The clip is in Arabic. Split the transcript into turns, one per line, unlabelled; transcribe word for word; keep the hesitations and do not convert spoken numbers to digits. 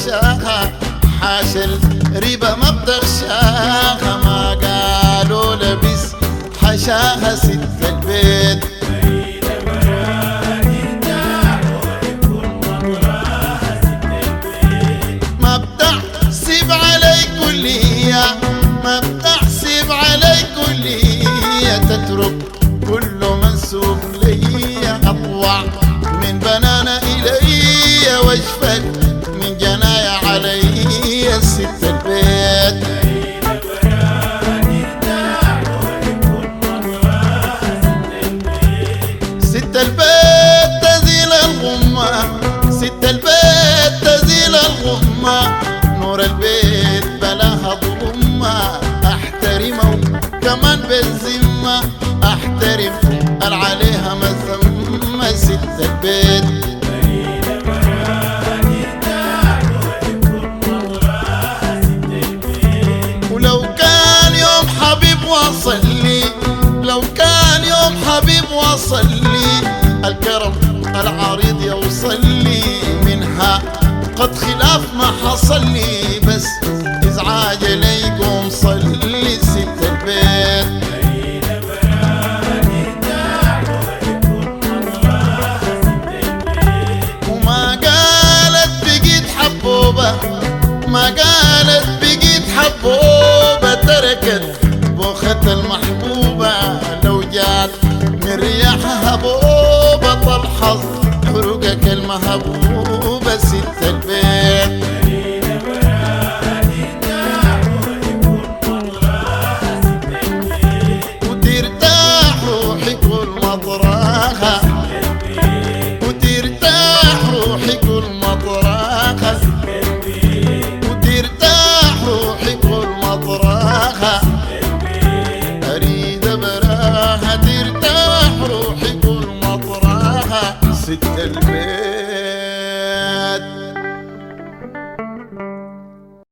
بتغشاها، حاشا الريبة ما بتغشاها. ما قالوا لبس حشاها ست البيت. ما بتحسب علي كلية، ما بتحسب علي كلية، تترك كل منسوب لي. أطوع من بنانا إلي واشفق من جنايا علي ست البيت. ست البيت تزيل الغمة، ست البيت تزيل الغمة، نور البيت بلاها ظلمة. احترمه كمان بالذمة، احترم قال عليها مذمة ست البيت. ولو كان يوم حبيب وصل لي، لو كان يوم حبيب وصل لي، الكرم العريض يوصل لي منها قد خلاف ما حصل لي. بس ازعاج ليكم صلي ست البيت. وما قالت بقيت حبوبة، ما قالت بقيت حبوبة، تركت بوخة المحبوبة. لو جات من رياحها هبوبة، تلحظ حروقك المهبوبة ست البيت. وترتاح روحي كل مطرحها، وترتاح روحي كل مطرحها، وترتاح روحي كل مطرحها. أريد براها ترتاح روحي كل مطرحها ست البيت.